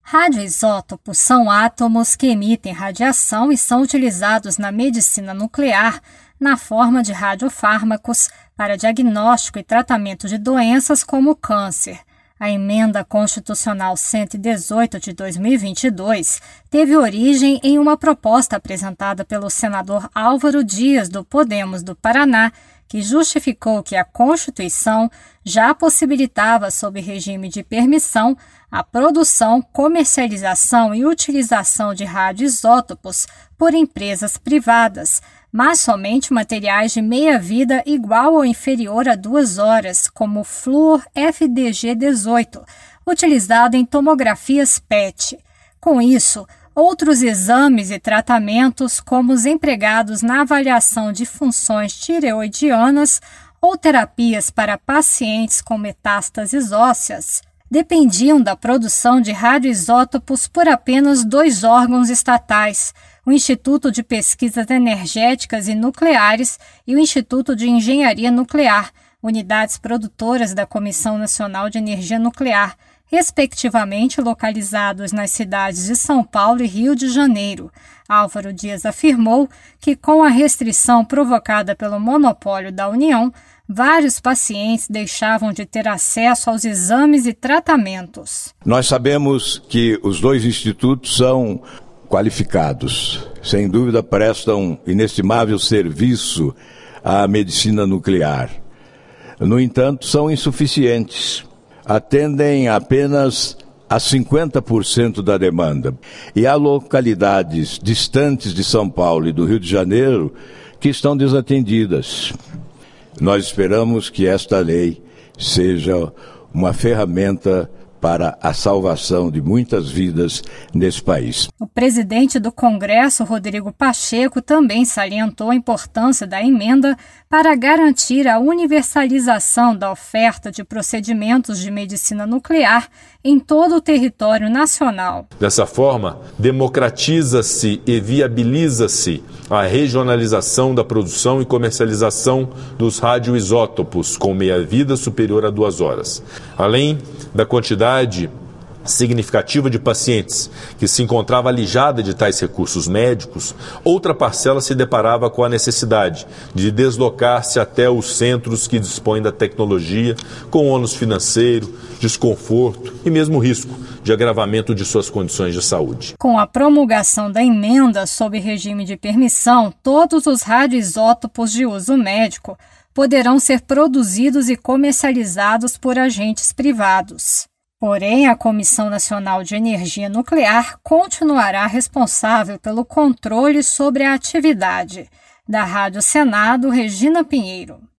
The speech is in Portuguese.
Radioisótopos são átomos que emitem radiação e são utilizados na medicina nuclear na forma de radiofármacos para diagnóstico e tratamento de doenças como o câncer. A Emenda Constitucional 118 de 2022 teve origem em uma proposta apresentada pelo senador Álvaro Dias, do Podemos do Paraná, que justificou que a Constituição já possibilitava, sob regime de permissão, a produção, comercialização e utilização de radioisótopos por empresas privadas, mas somente materiais de meia-vida igual ou inferior a 2 horas, como o flúor FDG-18, utilizado em tomografias PET. Com isso, outros exames e tratamentos, como os empregados na avaliação de funções tireoidianas ou terapias para pacientes com metástases ósseas, dependiam da produção de radioisótopos por apenas 2 órgãos estatais, o Instituto de Pesquisas Energéticas e Nucleares e o Instituto de Engenharia Nuclear, unidades produtoras da Comissão Nacional de Energia Nuclear, respectivamente localizados nas cidades de São Paulo e Rio de Janeiro. Álvaro Dias afirmou que, com a restrição provocada pelo monopólio da União, vários pacientes deixavam de ter acesso aos exames e tratamentos. Nós sabemos que os 2 institutos são qualificados, sem dúvida prestam inestimável serviço à medicina nuclear. No entanto, são insuficientes. Atendem apenas a 50% da demanda. E há localidades distantes de São Paulo e do Rio de Janeiro que estão desatendidas. Nós esperamos que esta lei seja uma ferramenta para a salvação de muitas vidas nesse país. O presidente do Congresso, Rodrigo Pacheco, também salientou a importância da emenda para garantir a universalização da oferta de procedimentos de medicina nuclear em todo o território nacional. Dessa forma, democratiza-se e viabiliza-se a regionalização da produção e comercialização dos radioisótopos com meia-vida superior a 2 horas. Além da quantidade significativa de pacientes que se encontrava alijada de tais recursos médicos, outra parcela se deparava com a necessidade de deslocar-se até os centros que dispõem da tecnologia, com ônus financeiro, desconforto e mesmo risco de agravamento de suas condições de saúde. Com a promulgação da emenda sob regime de permissão, todos os radioisótopos de uso médico poderão ser produzidos e comercializados por agentes privados. Porém, a Comissão Nacional de Energia Nuclear continuará responsável pelo controle sobre a atividade. Da Rádio Senado, Regina Pinheiro.